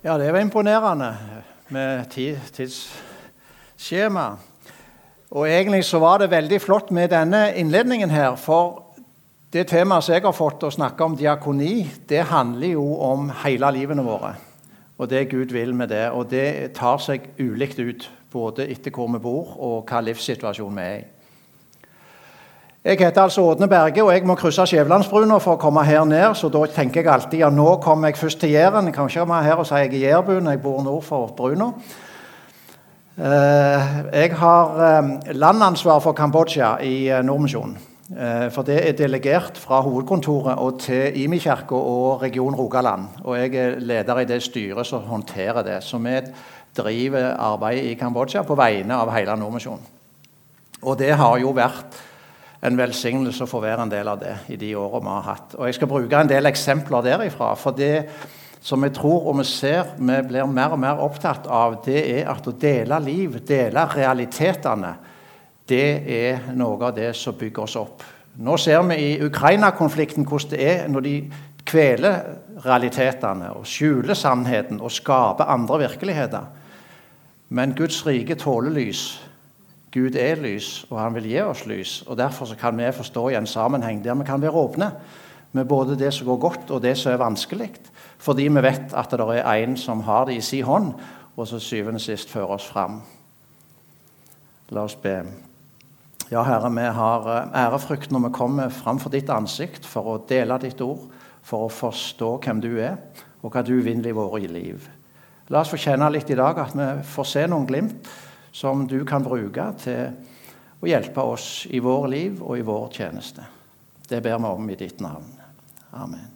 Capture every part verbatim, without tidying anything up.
Ja, det var imponerende med tid, tidsskjema. Og egentlig så var det veldig flott med denne innledningen her, for det temaet som jeg har fått å snakke om diakoni, det handler jo om hele livene våre. Og det Gud vil med det, og det tar seg ulikt ut, både etter hvor vi bor og hva livssituasjon vi er i. Jeg heter altså Ådne Berge, og jeg må krysse Skjævelandsbrua for å komme her ned, så da tenker jeg alltid, ja, nå kommer jeg først til Jæren. Jeg kan ikke komme her og si jeg er jærbuen, jeg bor nord for Bruna. Jeg har landansvar for Kambodsja i Nordmisjonen, for det er delegert fra hovedkontoret og til Imi-kirken og region Rogaland, og jeg er leder i det styret som håndterer det, så vi driver arbeid i Kambodsja på vegne av hele Nordmisjonen. Og det har jo vært en velsignelse for å være en del av det i de årene vi har hatt. Og jeg skal bruke en del eksempler derifra, for det som jeg tror og vi ser vi blir mer og mer opptatt av, det er at å dele liv, dele realitetene, det er noe av det som bygger oss opp. Nå ser vi i Ukraina-konflikten hvordan det er når de kveler realitetene og skjuler sannheten og skaper andre virkeligheter. Men Guds rike tåler lys. Gud er lys, og han vil gi oss lys, og derfor så kan vi forstå i en sammenheng der vi kan være åpne med både det som går godt og det som er vanskelig, fordi vi vet at det er en som har det i sin hånd, og så syvende sist fører oss frem. La oss be. Ja, Herre, vi har ærefrykt når vi kommer frem for ditt ansikt, for å dele ditt ord, for å forstå hvem du er, og hva du vil i våre liv. La oss få kjenne litt i dag at vi får se noen glimt, som du kan bruke til å hjelpe oss i vår liv og i vår tjeneste. Det ber vi om i ditt navn. Amen.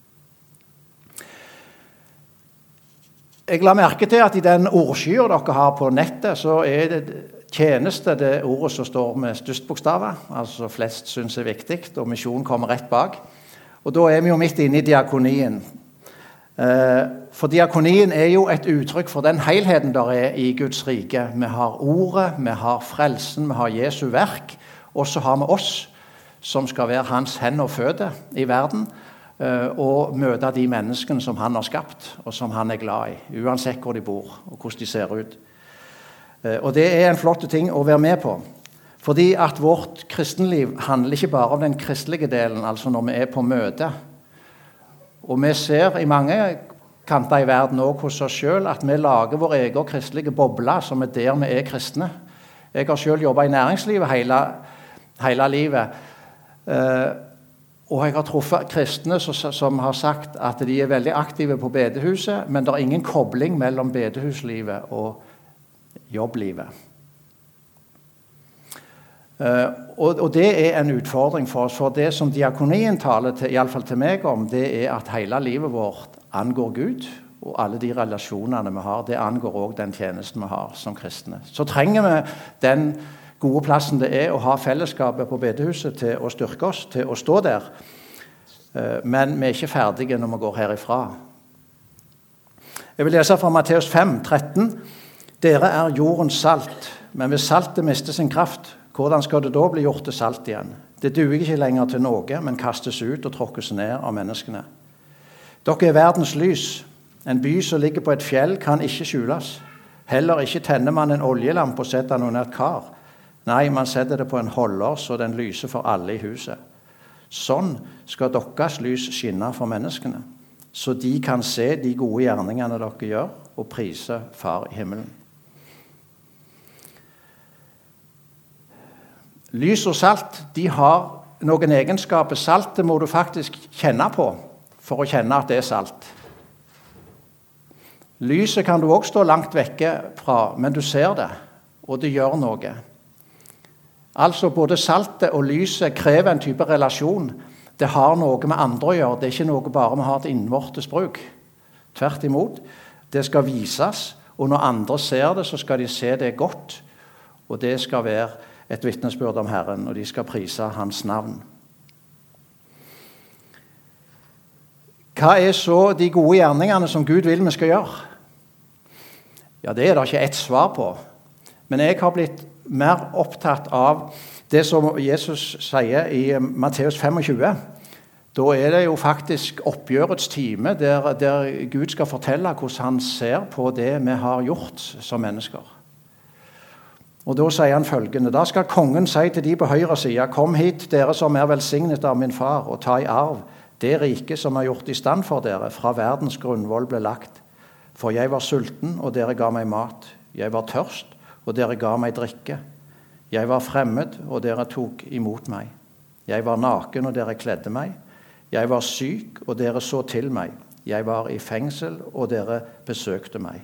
Jeg la merke til at i den ordskyer dere har på nettet, så er det tjeneste det ordet som står med størst bokstaver, altså flest synes er viktig, og misjon kommer rett bak. Og da er vi jo midt inne i diakonien. For diakonien er jo et uttrykk for den helheten der er i Guds rike. Vi har ordet, vi har frelsen, vi har Jesu verk, og så har vi oss som skal være hans hender og føtter i verden, og møte de menneskene som han har skapt, og som han er glad i, uansett hvor de bor og hvordan de ser ut. Og det er en flott ting å være med på, fordi at vårt kristenliv handler ikke bare om den kristelige delen, altså når vi er på møte. Og vi ser i mange kanter i verden også hos oss selv at vi lager vår egen kristelige boble som er der vi er kristne. Jeg har selv jobbet i næringslivet hele, hele livet, eh, og jeg har truffet kristne som, som har sagt at de er veldig aktive på bedehuset, men det er ingen kobling mellom bedehuslivet og jobblivet. Uh, og, og det er en utfordring for oss, for det som diakonien taler til, i alle fall til meg om, det er at hele livet vårt angår Gud, og alle de relasjonene vi har, det angår også den tjenesten vi har som kristne. Så trenger vi den gode plassen det er å ha fellesskapet på bedehuset til å styrke oss, til å stå der, uh, men vi er ikke ferdige når vi går herifra. Jeg vil lese fra Matteus fem, tretten. Dere er jordens salt, men hvis saltet mister sin kraft, hvordan skal det da bli gjort til salt igjen? Det duger ikke lenger til noe, men kastes ut og tråkkes ned av menneskene. Dere er verdens lys. En by som ligger på et fjell kan ikke skjules. Heller ikke tenner man en oljelamp og setter den under et kar. Nei, man setter det på en holder så den lyser for alle i huset. Sånn skal deres lys skinne for menneskene, så de kan se de gode gjerningene dere gjør og prise Far i himmelen. Lys og salt, de har noen egenskaper. Saltet må du faktisk kjenne på for å kjenne at det er salt. Lyset kan du også stå langt vekke fra, men du ser det, og det gjør noe. Altså både saltet og lyset krever en type relasjon. Det har noe med andre å gjøre, det er ikke noe bare vi har til innvortes bruk. Tvert imot, det skal vises, og når andre ser det, så skal de se det godt, og det skal være et vitnesbyrd om Herren, og de skal prise hans navn. Hva er så de gode gjerningene som Gud vil vi skal gjøre? Ja, det er det ikke ett svar på. Men jeg har blitt mer opptatt av det som Jesus sier i Matteus tjuefem. Da er det jo faktisk oppgjørets time, der, der Gud skal fortelle hvordan han ser på det vi har gjort som mennesker. Og da sier han følgende: da skal kongen si til de på høyre side: kom hit, dere som er velsignet av min far, og ta i arv det rike som er gjort i stand for dere, fra verdens grunnvoll ble lagt. For jeg var sulten, og dere ga meg mat. Jeg var tørst, og dere ga meg drikke. Jeg var fremmed, og dere tok imot meg. Jeg var naken, og dere kledde meg. Jeg var syk, og dere så til meg. Jeg var i fengsel, og dere besøkte meg.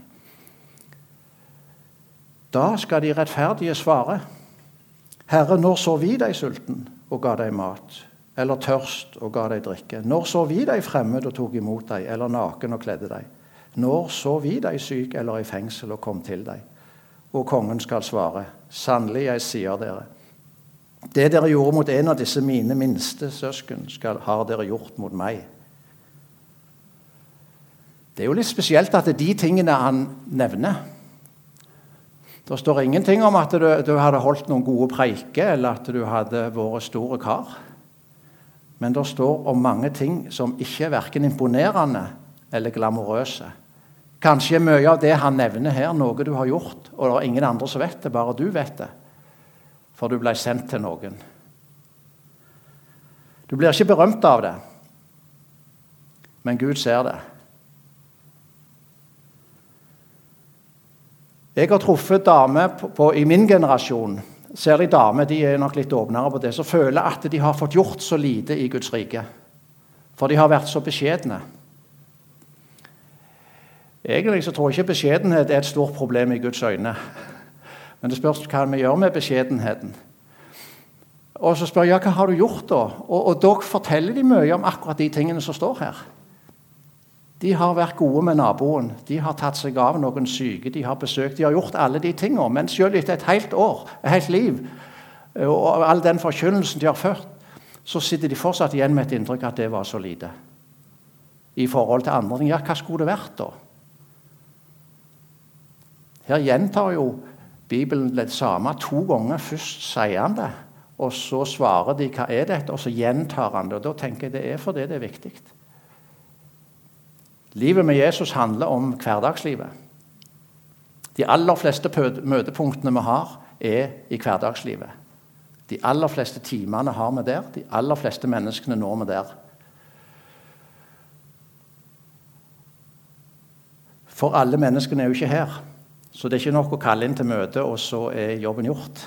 Da skal de rettferdige svare: Herre, når så vi deg sulten og ga deg mat, eller tørst og ga deg drikke? Når så vi deg fremmed og tok imot deg, eller naken og kledde deg? Når så vi deg syk eller i fengsel og kom til deg? Og kongen skal svare: sannelig, jeg sier dere, det dere gjorde mot en av disse mine minste søsken, skal, har dere gjort mot meg. Det er jo litt spesielt at det er de tingene han nevner. Det står ingenting om at du, du hadde holdt noen gode preiker, eller at du hadde vært store kar. Men det står om mange ting som ikke er hverken imponerende eller glamorøse. Kanskje mye av det han nevner her, noe du har gjort, og det er ingen andre som vet det, bare du vet det. For du ble sendt til noen. Du blir ikke berømt av det, men Gud ser det. Jeg har truffet damer på, på, i min generasjon, særlig damer, de er nok litt åpnere på det, som føler at de har fått gjort så lite i Guds rike. For de har vært så beskjedne. Egentlig så tror jeg ikke beskjedenhet er et stort problem i Guds øyne. Men det spørs hva vi gjør med beskjedenheten. Og så spør jeg, ja, hva har du gjort da? Og, og da forteller de mye om akkurat de tingene som står her. De har vært gode med naboen, de har tatt seg av noen syke, de har besøkt, de har gjort alle de tingene, men selv etter et helt år, et helt liv, og all den forkynnelsen de har ført, så sitter de fortsatt igjen med et inntrykk at det var så lite. I forhold til andre ting, ja, hva skulle det vært da? Her gjentar jo Bibelen det samme to ganger. Først sier han det, og så svarer de hva er dette, og så gjentar han det, og da tenker jeg det er fordi det er viktig. Livet med Jesus handler om hverdagslivet. De aller fleste møtepunktene vi har, er i hverdagslivet. De aller fleste timene har vi der, de aller fleste menneskene når vi der. For alle menneskene er jo ikke her, så det er ikke nok å kalle inn til møte, og så er jobben gjort.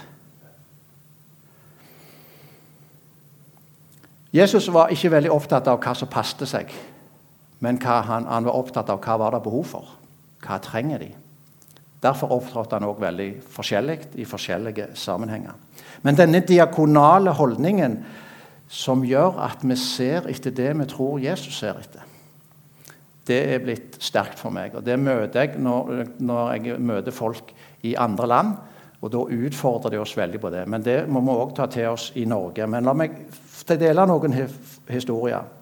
Jesus var ikke veldig opptatt av hva som passte seg, men hva han, han var opptatt av hva var det behov for. Hva trenger de? Derfor opptrådte han også veldig forskjellig i forskjellige sammenhenger. Men denne diakonale holdningen som gjør at vi ser etter det vi tror Jesus ser etter, det er blitt sterkt for meg. Og det møter jeg når, når jeg møter folk i andre land, og da utfordrer de oss veldig på det. Men det må vi også ta til oss i Norge. Men la meg dele noen historier.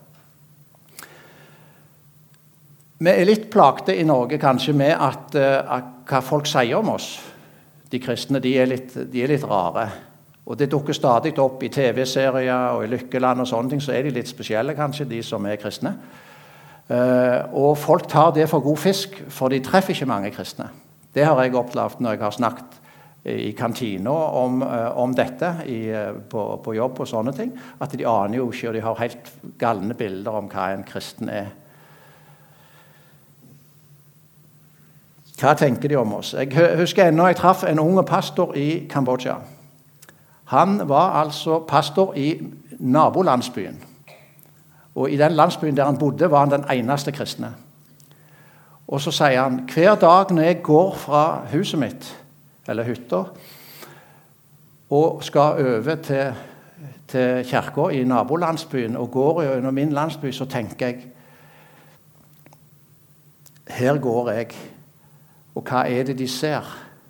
Vi er litt plagte i Norge kanskje med at, at hva folk sier om oss. De kristne de er, litt, de er litt rare. Og det dukker stadig opp i tv-serier og i Lykkeland og sånne ting, så er de litt spesielle kanskje, de som er kristne. Uh, og folk tar det for god fisk, for de treffer ikke mange kristne. Det har jeg opplevd når jeg har snakket i kantina om, uh, om dette i, uh, på, på jobb og sånne ting, at de aner jo ikke, og de har helt galne bilder om hva en kristen er. Hva tenker de om oss? Jeg husker ennå jeg traff en unge pastor i Kambodsja. Han var altså pastor i nabolandsbyen. Og i den landsbyen der han bodde, var han den eneste kristne. Og så sier han, hver dag når jeg går fra huset mitt, eller hytta, og skal over til, til kirka i nabolandsbyen, og går gjennom min landsby, så tenker jeg, her går jeg. Og hva er det de ser?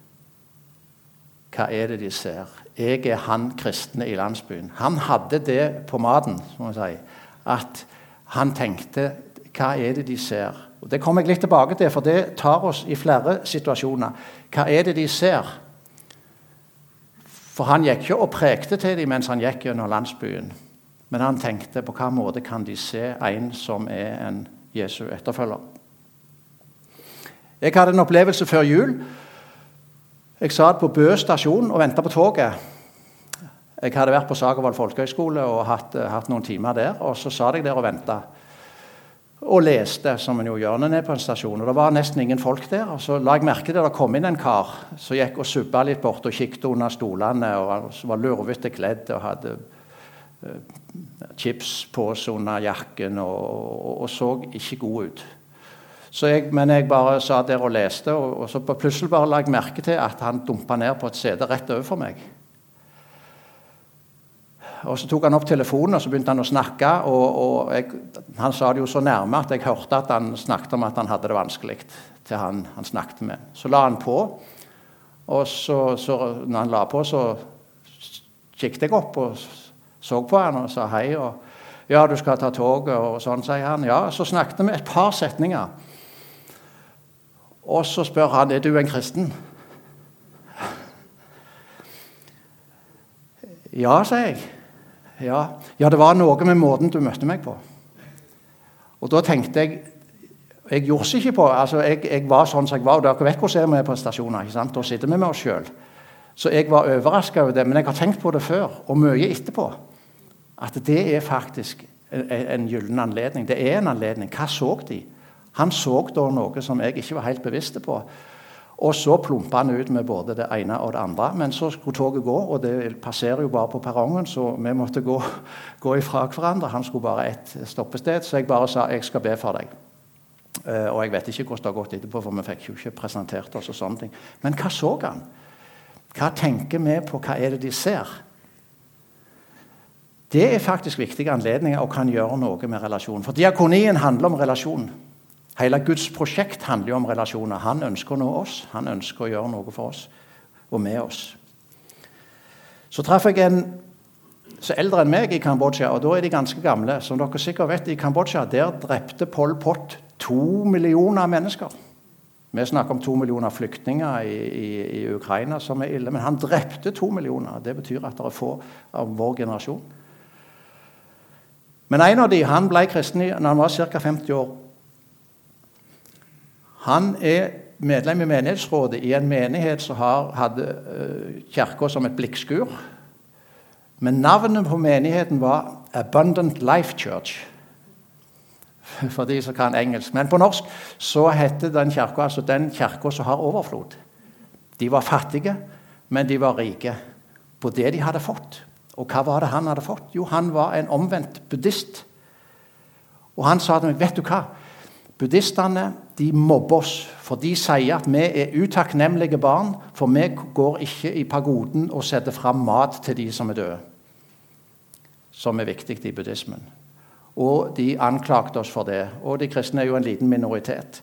Hva er det de ser? Jeg er han kristne i landsbyen. Han hadde det på maten, som man sier, at han tenkte, hva er det de ser? Og det kommer jeg litt tilbake til, for det tar oss i flere situasjoner. Hva er det de ser? For han gikk ikke og prekte til dem mens han gikk gjennom landsbyen. Men han tenkte på hva måte kan de se en som er en Jesu etterfølger. Jeg hadde en opplevelse før jul. Jeg satt på Bø stasjon og ventet på toget. Jeg hadde vært på Sagervoll Folkehøgskole og hatt, hatt noen timer der, og så satt jeg der og ventet. Og leste, som en jo gjør ned på en stasjon. Og det var nesten ingen folk der. Og så la jeg merke til at det kom inn en kar som gikk og subba litt bort og kikket under stolene, og var lurvete kledd og hadde uh, chipspose under jakken og, og, og så ikke god ut. Så jeg, men jeg bare satt der og leste, og, og så plutselig bare la jeg merke til at han dumpet ned på et sete rett over for meg. Og så tok han opp telefonen, og så begynte han å snakke, og, og jeg, han sa det jo så nærme at jeg hørte at han snakket om at han hadde det vanskelig til han, han snakket med. Så la han på, og så, så når han la på, så kikket jeg opp og så på han og sa hei, og ja, du skal ta toget, og sånn, sier han. Ja, så snakket vi et par setninger. Og så spør han, er du en kristen? Ja, sier jeg. Ja. ja, det var noe med måten du møtte meg på. Og da tenkte jeg, jeg gjorde seg ikke på, altså jeg, jeg var sånn som jeg var, og dere vet hvordan jeg er på stasjoner, ikke sant? Da sitter vi med oss selv. Så jeg var overrasket over det, men jeg har tenkt på det før, og mye etterpå, at det er faktisk en, en gyllen anledning. Det er en anledning. Hva så de? Han så da noe som jeg ikke var helt bevisst på. Og så plumpet han ut med både det ene og det andre. Men så skulle toget gå, og det passerer jo bare på perrongen, så vi måtte gå, gå ifra hverandre. Han skulle bare et stoppested, så jeg bare sa, jeg skal be for deg. Uh, og jeg vet ikke hvordan det har gått etterpå, for vi fikk jo ikke presentert oss og sånne ting. Men hva så han? Hva tenker vi på? Hva er det de ser? Det er faktisk viktige anledninger og kan gjøre noe med relasjonen. For diakonien handler om relasjon. Hele Guds prosjekt handler jo om relasjoner. Han ønsker å nå oss. Han ønsker å gjøre noe for oss og med oss. Så traff jeg en så eldre enn meg i Kambodsja, og da er de ganske gamle. Som dere sikkert vet, i Kambodsja, der drepte Pol Pot to millioner mennesker. Vi snakker om to millioner flyktninger i, i, i Ukraina som er ille, men han drepte to millioner. Det betyr at det er få av vår generasjon. Men en av de, han ble kristen når han var ca. femti år. Han er medlem i menighetsrådet i en menighet som har, hadde uh, kirka som et blikkskur. Men navnet på menigheten var Abundant Life Church. For de som kan engelsk. Men på norsk så heter den kirka, altså den kirka som har overflod. De var fattige, men de var rike på det de hadde fått. Og hva var det han hadde fått? Jo, han var en omvendt buddhist. Og han sa til meg, vet du hva? Buddhistene, de mobber oss, for de sier at vi er utakknemlige barn, for vi går ikke i pagoden og setter fram mat til de som er døde. Som er viktig i buddhismen. Og de anklagte oss for det, og de kristne er jo en liten minoritet.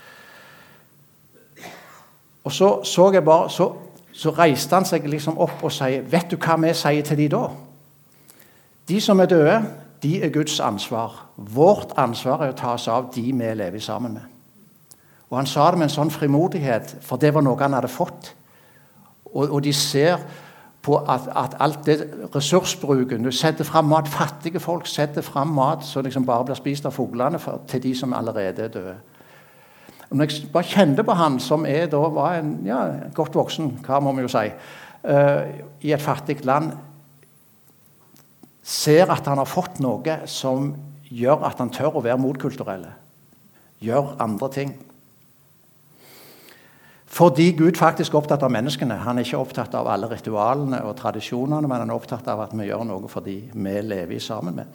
Og så så jeg bare, så, så reiste han seg liksom opp og sier, vet du hva vi sier til de da? De som er døde, de er Guds ansvar. Vårt ansvar er å ta oss av de vi lever sammen med. Og han sa det med en sånn frimodighet, for det var noe han hadde fått. Og, og de ser på at, at alt det ressursbruken, du setter fram mat, fattige folk setter fram mat som liksom bare blir spist av fuglene for, til de som allerede er døde. Og når jeg bare kjente på han, som er, da var en ja, godt voksen, hva må vi jo si, uh, i et fattigt land, ser at han har fått noe som gjør at han tør å være motkulturelle. Gjør andre ting. Fordi Gud faktisk er opptatt av menneskene. Han er ikke opptatt av alle ritualene og tradisjonene, men han er opptatt av at vi gjør noe for de vi lever sammen med.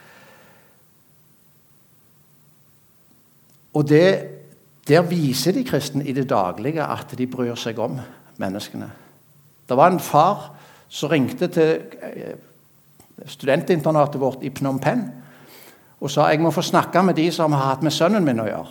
Og det, der viser de kristne i det daglige at de bryr seg om menneskene. Det var en far som ringte til studentinternatet vårt i Phnom Penh og sa, jeg må få snakke med de som har hatt med sønnen min å gjøre.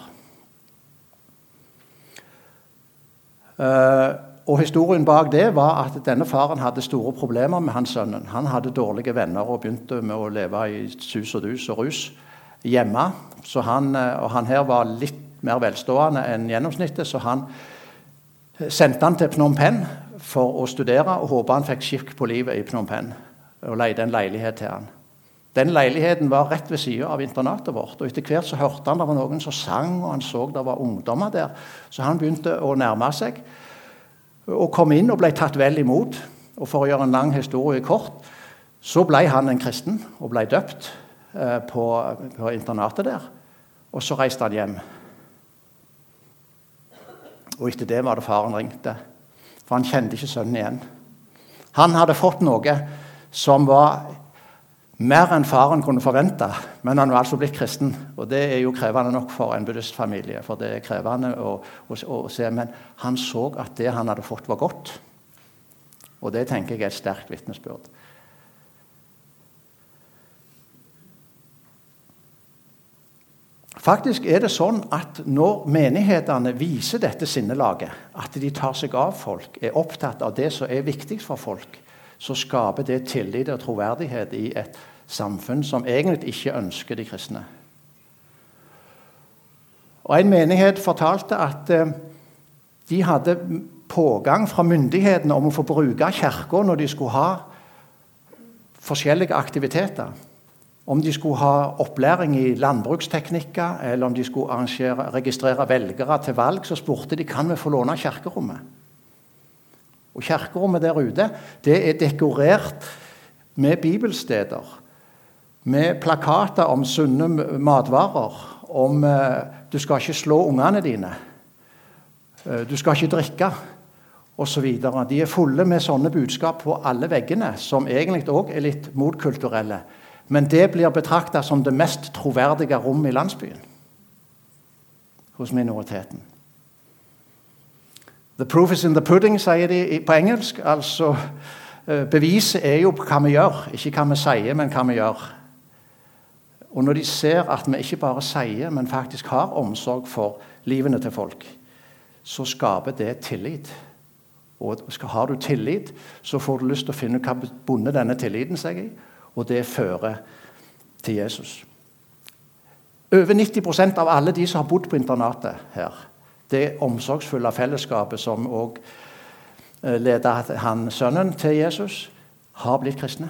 Uh, og historien bak det var at denne faren hadde store problemer med hans sønnen. Han hadde dårlige venner og begynte med å leve i sus og dus og rus hjemme. Så han, og han her var litt mer velstående enn gjennomsnittet, så han sendte han til Phnom Penh for å studere og håpet han fikk skikk på livet i Phnom Penh og leide en leilighet til han. Den leiligheten var rett ved siden av internatet vårt, og etter hvert så hørte han det var noen som sang, og han så det var ungdommer der. Så han begynte å nærme seg, og kom inn og ble tatt vel imot. Og for å gjøre en lang historie kort, så ble han en kristen, og ble døpt eh, på, på internatet der. Og så reiste han hjem. Og etter det var det faren ringte, for han kjente ikke sønnen igjen. Han hadde fått noe som var mer enn faren kunne forvente, men han var altså blitt kristen. Og det er jo krevende nok for en buddhistfamilie, for det er krevende å, å, å se. Men han så at det han hadde fått var godt. Og det tenker jeg er et sterkt vitnesbyrd. Faktisk er det sånn at når menighetene viser dette sinnelaget, at de tar seg av folk, er opptatt av det som er viktig for folk, så skaper det tillit og troverdighet i et samfunn som egentlig ikke ønsker de kristne. Og en menighet fortalte at eh, de hadde pågang fra myndighetene om å få bruke kirken når de skulle ha forskjellige aktiviteter. Om de skulle ha opplæring i landbruksteknikker, eller om de skulle arrangere, registrere velgere til valg, så spurte de, kan vi få låne kirkerommet? Og kirkerommet der ute, det er dekorert med bibelsteder, med plakater om sunne matvarer, om uh, du skal ikke slå ungene dine, uh, du skal ikke drikke, og så videre. De er fulle med sånne budskap på alle veggene, som egentlig også er litt motkulturelle. Men det blir betraktet som det mest troverdige rommet i landsbyen, hos minoriteten. The proof is in the pudding, sier de på engelsk. Altså, beviset er jo hva vi gjør, ikke hva vi sier, men hva vi gjør. Og når de ser at vi ikke bare sier, men faktisk har omsorg for livene til folk, så skaper det tillit. Og har du tillit, så får du lyst til å finne hva bundet denne tilliten seg i, og det fører til Jesus. Over nitti prosent av alle de som har bodd på internatet her, det omsorgsfulle fellesskapet som også leder han sønnen til Jesus, har blitt kristne.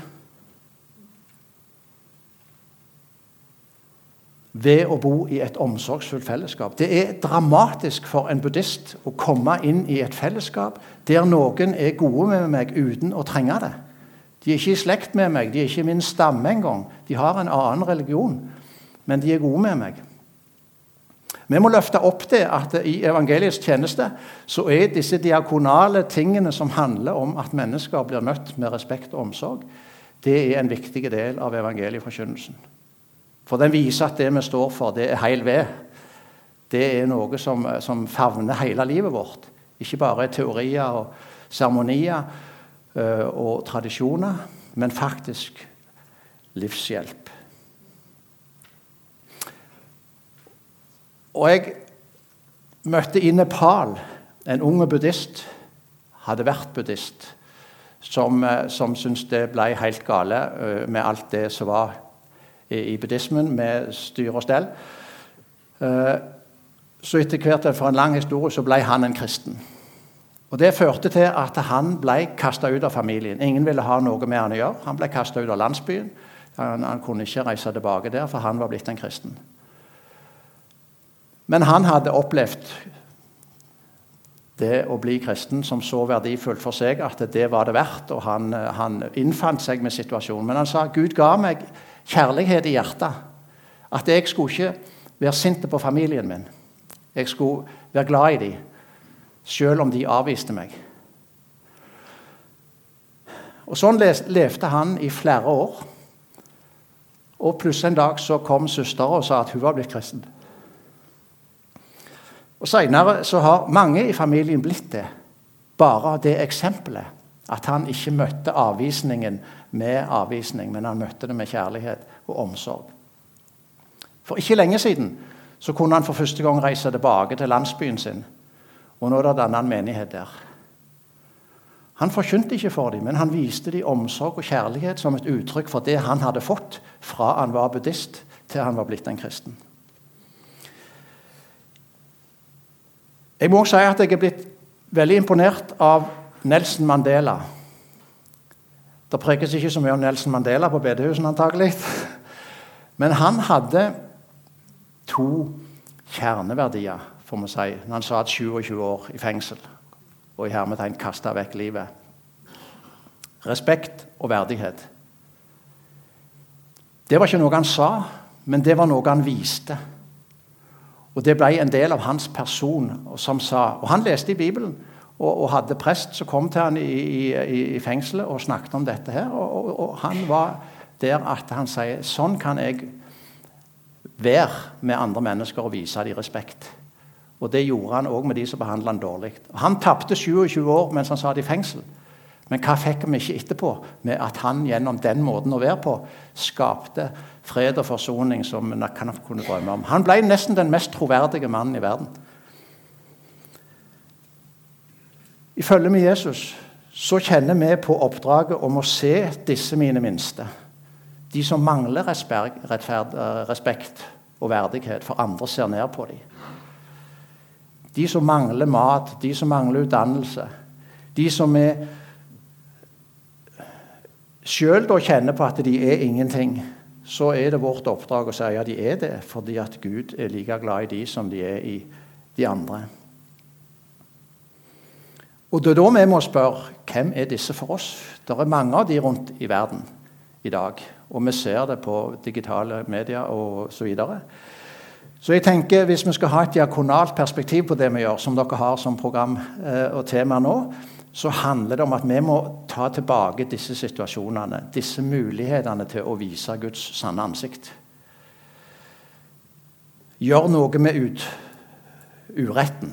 Ved å bo i et omsorgsfullt fellesskap. Det er dramatisk for en buddhist å komme inn i et fellesskap der noen er gode med meg uten å trenge det. De er ikke i slekt med meg, de er ikke min stamme engang. De har en annen religion, men de er gode med meg. Vi må løfte opp det at i evangeliets tjeneste så er disse diakonale tingene som handler om at mennesker blir møtt med respekt og omsorg, det er en viktig del av evangelieforkynnelsen. For den viser at det vi står for, det er heil ved. Det er noe som, som favner hele livet vårt. Ikke bare teorier og seremonier øh, og tradisjoner, men faktisk livshjelp. Og jeg møtte i Nepal en unge buddhist, hadde vært buddhist, som, som syntes det ble helt gale med alt det som var i buddhismen, med styr og stell. Så etter hvert for en lang historie så ble han en kristen. Og det førte til at han ble kastet ut av familien. Ingen ville ha noe med han å gjøre. Han ble kastet ut av landsbyen. Han, han kunne ikke reise tilbake der, for han var blitt en kristen. Men han hadde opplevd det å bli kristen som så verdifullt for seg, at det var det verdt, og han, han innfant seg med situasjonen. Men han sa, Gud ga meg kjærlighet i hjertet, at jeg skulle ikke være sint på familien min. Jeg skulle være glad i dem, selv om de avviste meg. Og sånn levde han i flere år. Og plutselig en dag så kom søster og sa at hun var blitt kristen. Og senere så har mange i familien blitt det, bare av det eksempelet, at han ikke møtte avvisningen med avvisning, men han møtte det med kjærlighet og omsorg. For ikke lenge siden så kunne han for første gang reise tilbake til landsbyen sin, og nå er det en annen menighet der. Han forkynte ikke for dem, men han viste dem omsorg og kjærlighet som et uttrykk for det han hadde fått fra han var buddhist til han var blitt en kristen. Jeg må også si at jeg er blitt veldig imponert av Nelson Mandela. Det prekes ikke så mye om Nelson Mandela på bedehusene antagelig, Men han hadde to kjerneverdier, får man si, når han satt tjueåtte år i fengsel, og i hermetegn kastet vekk livet. Respekt og verdighet. Det var ikke noe han sa, men det var noe han viste. Og det ble en del av hans person, som sa, og han leste i Bibelen, og, og hadde prest som kom til han i, i, i fengselet og snakket om dette her, og, og, og han var der at han sier, sånn kan jeg være med andre mennesker og vise dem respekt. Og det gjorde han også med de som behandlet han dårlig. Han tappte tjueåtte år mens han satt i fengsel. Men hva fikk vi ikke etterpå med at han gjennom den måten å være på skapte fred og forsoning som vi kan kunne drømme om. Han ble nesten den mest troverdige mannen i verden. Ifølge med Jesus så kjenner vi på oppdraget om å se disse mine minste. De som mangler respekt, respekt og verdighet, for andre ser ned på dem. De som mangler mat, de som mangler utdannelse, de som er selv da kjenner på at de er ingenting, så er det vårt oppdrag å si ja, de er det, fordi at Gud er like glad i de som de er i de andre. Og det er da vi må spørre, hvem er disse for oss? Det er mange av de rundt i verden i dag, og vi ser det på digitale medier og så videre. Så jeg tenker, hvis vi skal ha et diakonalt perspektiv på det vi gjør, som dere har som program eh, og tema nå, så handler det om at vi må ta tilbake disse situasjonene, disse mulighetene til å vise Guds sanne ansikt. Gjør noe med ut, uretten.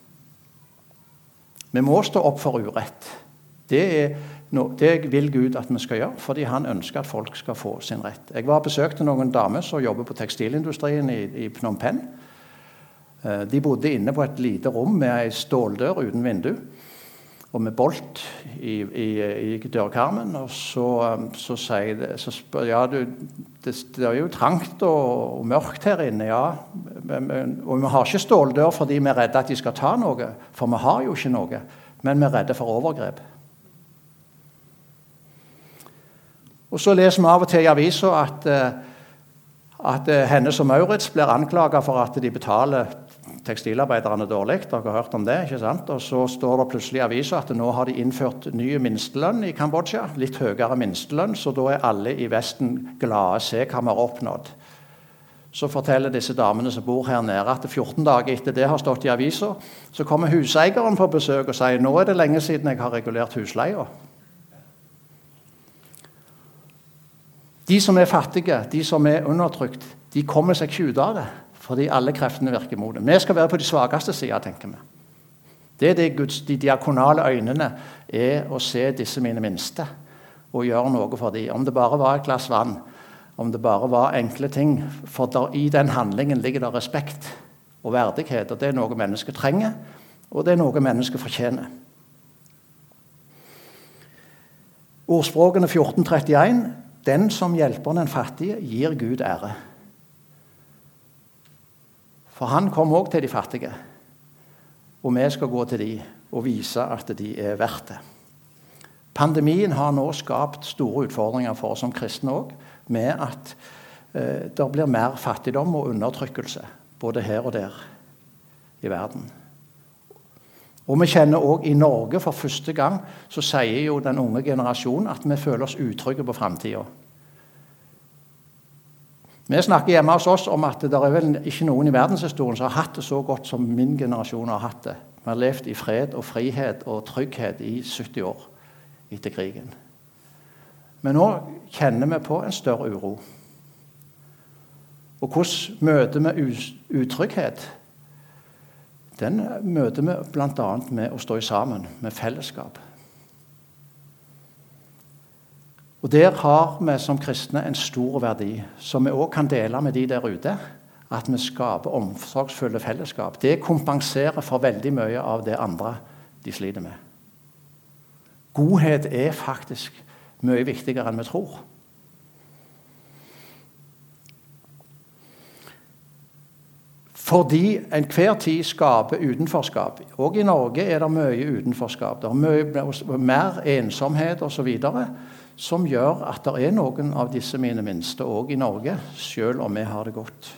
Vi må stå opp for urett. Det, er no, det vil Gud at vi skal gjøre, fordi han ønsker at folk skal få sin rett. Jeg var besøkte noen damer som jobber på tekstilindustrien i, i Phnom Penh. De bodde inne på et lite rom med en ståldør uten vindu, og med bolt i, i, i dørkarmen, og så, så sier det, så spør ja, du, det, det er jo trangt og, og mørkt her inne, ja, og vi har ikke ståldør fordi vi er redde at de skal ta noe, for vi har jo ikke noe, men vi er redde for overgrep. Og så leser vi av og til i avisen at, at Hennes og Maurits blir anklaget for at de betaler tekstilarbeiderne dårlig. Dere har hørt om det, ikke sant? Og så står det plutselig i avisen at nå har de innført ny minstelønn i Kambodsja, litt høyere minstelønn, så da er alle i Vesten glade å se hva vi har oppnådd. Så forteller disse damene som bor her nede at fjorten dager etter det har stått i avisen, så kommer huseieren på besøk og sier nå er det lenge siden jeg har regulert husleia. De som er fattige, de som er undertrykt, de kommer seg ikke ut av det, fordi alle kreftene virker mot det. Vi skal være på de svageste sider, tenker vi. Det er det Guds, de diakonale øynene er å se disse mine minste, og gjøre noe for dem. Om det bare var et glass vann, om det bare var enkle ting, for der, i den handlingen ligger det respekt og verdighet, og det er noe mennesker trenger, og det er noe mennesker fortjener. Ordspråkene fjorten trettien, den som hjelper den fattige, gir Gud ære. For han kom også til de fattige, og vi skal gå til de og vise at de er verdt det. Pandemien har nå skapt store utfordringer for oss som kristne også, med at eh, det blir mer fattigdom og undertrykkelse, både her og der i verden. Og vi kjenner også i Norge for første gang, så sier jo den unge generasjonen at vi føler oss utrygge på fremtiden. Vi snakker hjemme hos oss om at det er vel ikke noen i verdenshistorien som har hatt det så godt som min generasjon har hatt det. Vi har levd i fred og frihet og trygghet i sytti år etter krigen. Men nå kjenner vi på en større uro. Og hvordan møter vi utrygghet? Den møter vi blant annet med å stå sammen, med fellesskap. Og der har vi som kristne en stor verdi, som vi også kan dele med de der ute, at vi skaper omsorgsfulle fellesskap. Det kompenserer for veldig mye av det andre de sliter med. Godhet er faktisk mye viktigere enn vi tror. Fordi enhver tid skaper utenforskap. Og i Norge er det mye utenforskap. Det er mye mer ensomhet og så videre. som gjør at det er noen av disse mine minste også i Norge, selv om vi har det godt.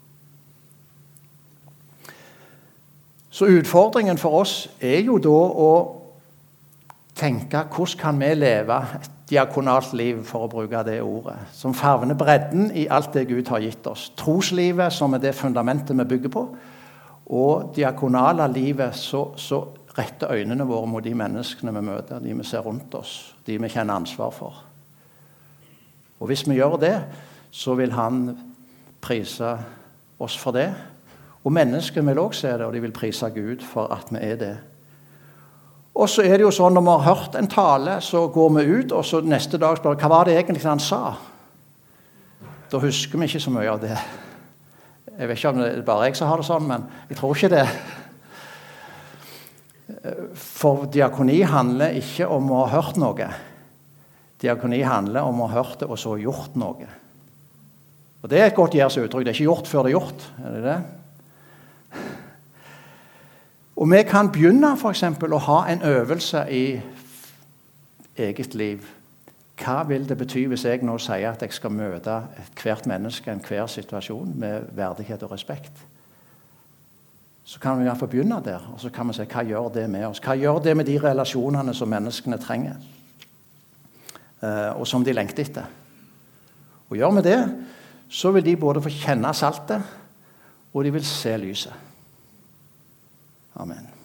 Så utfordringen for oss er jo da å tenke hvordan kan vi leve et diakonalt liv, for å bruke det ordet, som favner bredden i alt det Gud har gitt oss. Troslivet som er det fundamentet vi bygger på, og diakonale livet så, så retter øynene våre mot de menneskene vi møter, de vi ser rundt oss, de vi kjenner ansvar for. Og hvis vi gjør det, så vil han prise oss for det. Og menneskene vil også se det, og de vil prise Gud for at vi er det. Og så er det jo sånn, når vi har hørt en tale, så går vi ut, og så neste dag spør vi, hva var det egentlig han sa? Da husker vi ikke så mye av det. Jeg vet ikke om det er bare jeg som har det sånn, men jeg tror ikke det. For diakoni handler ikke om å ha hørt noe. Diakoni handler om å ha hørt det, og så gjort noe. Og det er et godt gjøres-uttrykk. Det er ikke gjort før det er gjort. Er det det? Og vi kan begynne for eksempel å ha en øvelse i eget liv. Hva vil det bety hvis jeg nå sier at jeg skal møte hvert menneske, en hver situasjon med verdighet og respekt? Så kan vi i hvert fall begynne der, og så kan vi se hva gjør det med oss? Hva gjør det med de relasjonene som menneskene trenger, og som de lengter etter? Og gjør vi det, så vil de både få kjenne saltet, og de vil se lyset. Amen.